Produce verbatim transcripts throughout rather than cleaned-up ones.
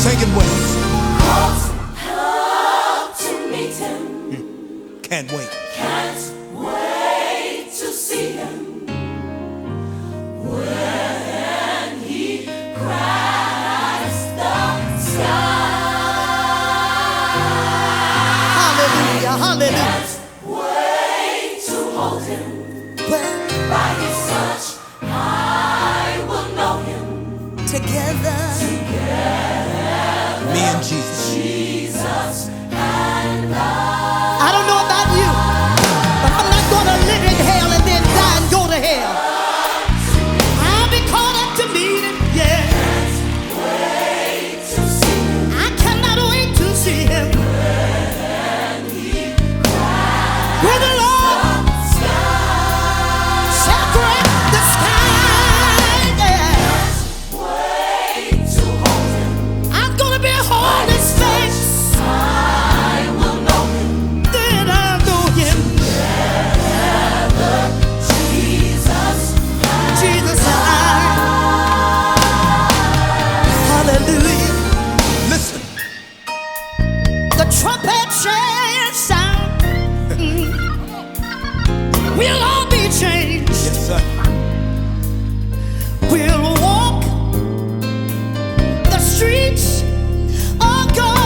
Sing it with us. Hope to meet him. Can't wait. Can't wait to see him. When he cracks the sky. Hallelujah, hallelujah. Can't wait to hold him. Well, By his touch I will know him. together, Me and Jesus. Jesus and I. I don't know about you, but I'm not going to live in hell and then die and go to hell. I'll be caught up to meet him, yeah. Wait to see him. I cannot wait to see him. When the Lord shall crack the sky, yeah. Wait to hold him. I'm going to behold his face, I will know him. then I'll know him. Jesus. Jesus and I. Hallelujah. Listen. The trumpet shall sound. Mm. We'll all be changed. Yes, sir. We'll walk the streets of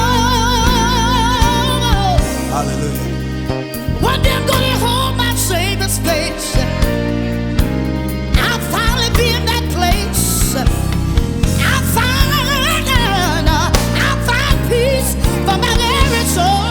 gold. Hallelujah. One day I'm gonna hold my Savior's face. I'll finally be in that place. I'll find, I'll find peace for my very soul.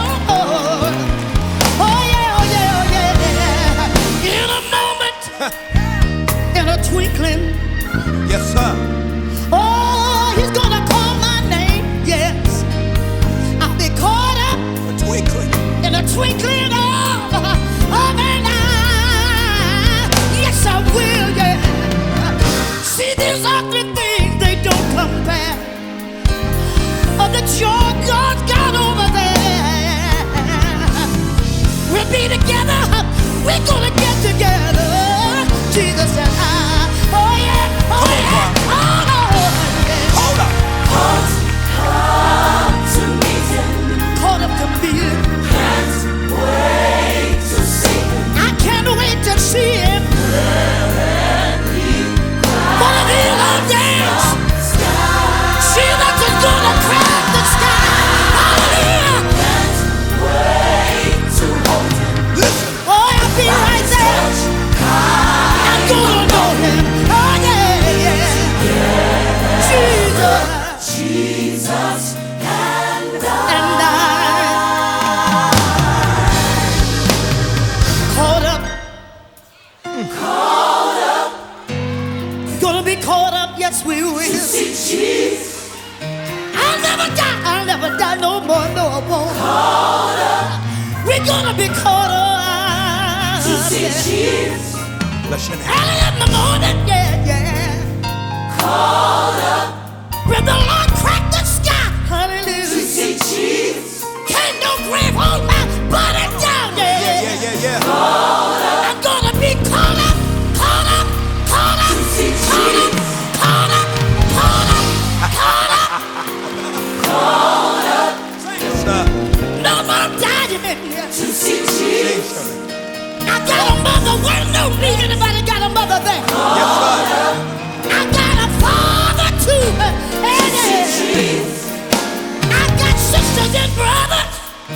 Oh yeah, oh yeah, oh yeah. In a moment, in a twinkling. Yes, sir. Oh, he's gonna call my name. Yes, I'll be caught up A twinkling. in a twinkling of, of an eye. Yes, I will, yeah. See, these earthly things, they don't compare of the joy God's got over there. We'll be together. We're gonna get together. Jesus and I. Oh, yeah. Oh, yeah. Oh, Lord. Yeah. Hold up. Caught up to meet him. Caught up to meet him. Can't wait to see him. I can't wait to see him. One of these old days, Jesus is gonna crack the sky. Hallelujah. Can't wait to hold him. Listen. Oh, I'll be right there. I'm gonna know him. Oh, yeah, yeah. Jesus Jesus and I. and I. Caught up. Caught up Gonna be caught up. Yes, we will. to see Jesus. I'll never die. I'll never die no more. No, I won't. Caught up We're gonna be caught up. to see Yeah. Jesus. Bless your name. Early in the morning, yeah, yeah. Caught up When the Lord cracked the sky, to hallelujah. see Jesus. Can't no grave hold my body down, yeah. Yeah, yeah, yeah, yeah. I'm gonna be caught up, caught up, caught up, see caught up, caught up, caught up, caught up. Yes, sir. No more dying, yeah. To see Sing, Jesus. Shirley. I got a mother, well, no me. Anybody got a mother there? Yes, sir. I got a father too, and Jesus. I got sisters and brothers.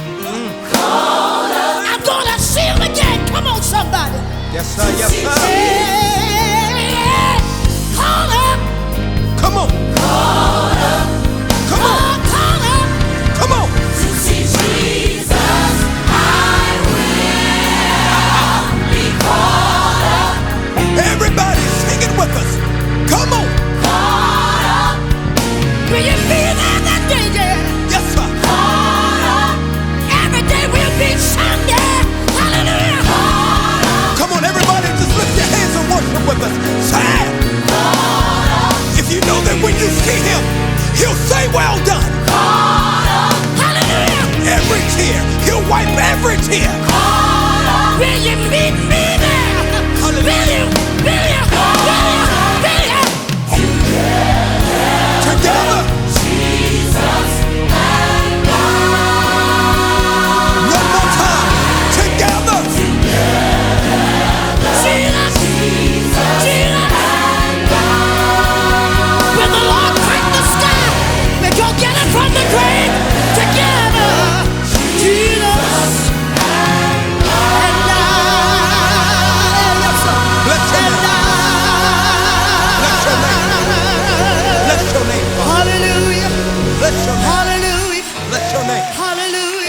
I'm gonna see him again. Come on, somebody. Yes, sir. Yes, sir. Yeah. Call up. Come on. Come on. Oh, call up. Come on. To see Jesus, I will be caught up. Everybody sing it with us. Come on. Caught up. Will you be there that day, yeah? Yes, sir. Caught up. Every day will be Sunday. Hallelujah. Come on, everybody, just lift your hands and worship with us. Say it. If you know that when you see him, he'll say, well done. Hallelujah. Every tear, he'll wipe every tear. Will you meet me there? Will you? Will you? Will you? Will you? Together. Jesus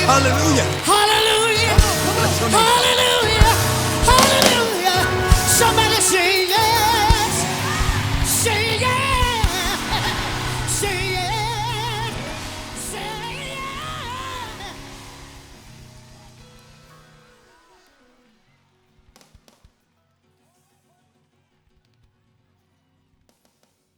Hallelujah. Hallelujah. Bless your name.